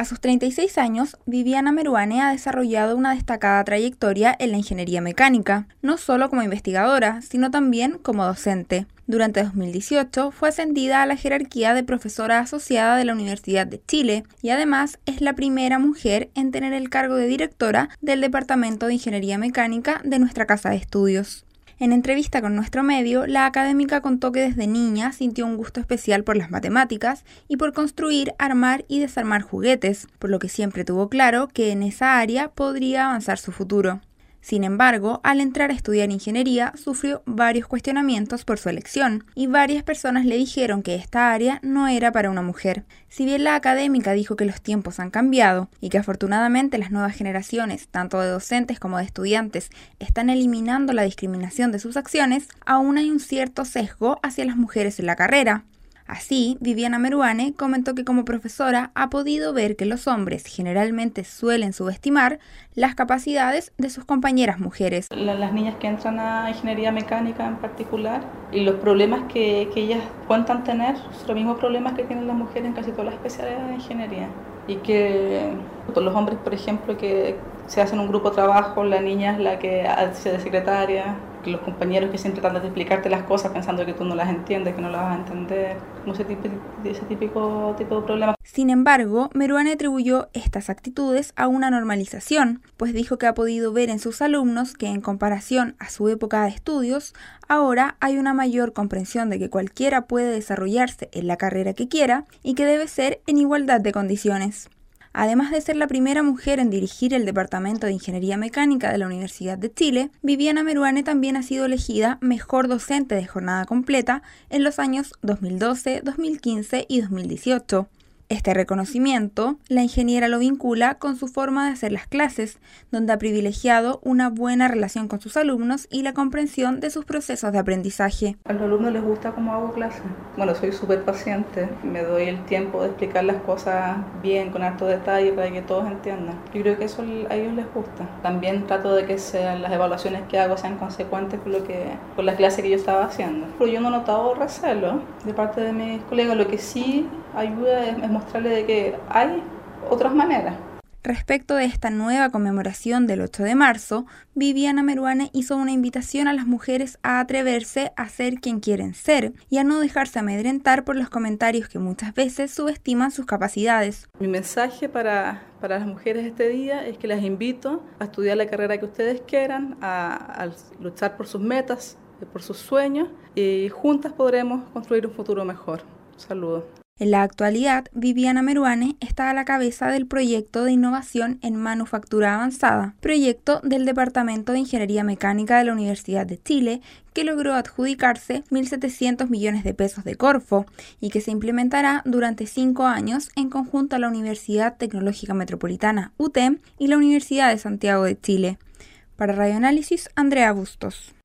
A sus 36 años, Viviana Meruane ha desarrollado una destacada trayectoria en la ingeniería mecánica, no solo como investigadora, sino también como docente. Durante 2018 fue ascendida a la jerarquía de profesora asociada de la Universidad de Chile y además es la primera mujer en tener el cargo de directora del Departamento de Ingeniería Mecánica de nuestra casa de estudios. En entrevista con nuestro medio, la académica contó que desde niña sintió un gusto especial por las matemáticas y por construir, armar y desarmar juguetes, por lo que siempre tuvo claro que en esa área podría avanzar su futuro. Sin embargo, al entrar a estudiar ingeniería, sufrió varios cuestionamientos por su elección, y varias personas le dijeron que esta área no era para una mujer. Si bien la académica dijo que los tiempos han cambiado, y que afortunadamente las nuevas generaciones, tanto de docentes como de estudiantes, están eliminando la discriminación de sus acciones, aún hay un cierto sesgo hacia las mujeres en la carrera. Así, Viviana Meruane comentó que como profesora ha podido ver que los hombres generalmente suelen subestimar las capacidades de sus compañeras mujeres. Las niñas que entran a ingeniería mecánica en particular y los problemas que ellas cuentan tener son los mismos problemas que tienen las mujeres en casi todas las especialidades de ingeniería. Y que los hombres, por ejemplo, que se hacen un grupo de trabajo, la niña es la que hace de secretaria, que los compañeros que siempre tratan de explicarte las cosas pensando que tú no las entiendes, que no las vas a entender, como ese típico tipo de problemas. Sin embargo, Meruane atribuyó estas actitudes a una normalización, pues dijo que ha podido ver en sus alumnos que en comparación a su época de estudios, ahora hay una mayor comprensión de que cualquiera puede desarrollarse en la carrera que quiera y que debe ser en igualdad de condiciones. Además de ser la primera mujer en dirigir el Departamento de Ingeniería Mecánica de la Universidad de Chile, Viviana Meruane también ha sido elegida mejor docente de jornada completa en los años 2012, 2015 y 2018. Este reconocimiento, la ingeniera lo vincula con su forma de hacer las clases, donde ha privilegiado una buena relación con sus alumnos y la comprensión de sus procesos de aprendizaje. A los alumnos les gusta cómo hago clases. Bueno, soy súper paciente, me doy el tiempo de explicar las cosas bien, con harto detalle, para que todos entiendan. Yo creo que eso a ellos les gusta. También trato de que las evaluaciones que hago sean consecuentes con la clase que yo estaba haciendo. Pero yo no he notado recelo de parte de mis colegas, lo que sí ayuda es mostrarle de que hay otras maneras. Respecto de esta nueva conmemoración del 8 de marzo, Viviana Meruane hizo una invitación a las mujeres a atreverse a ser quien quieren ser y a no dejarse amedrentar por los comentarios que muchas veces subestiman sus capacidades. Mi mensaje para las mujeres este día es que las invito a estudiar la carrera que ustedes quieran, a luchar por sus metas, por sus sueños, y juntas podremos construir un futuro mejor. Saludos. En la actualidad, Viviana Meruane está a la cabeza del proyecto de innovación en manufactura avanzada, proyecto del Departamento de Ingeniería Mecánica de la Universidad de Chile, que logró adjudicarse 1.700 millones de pesos de Corfo y que se implementará durante 5 años en conjunto a la Universidad Tecnológica Metropolitana, UTEM, y la Universidad de Santiago de Chile. Para Radio Análisis, Andrea Bustos.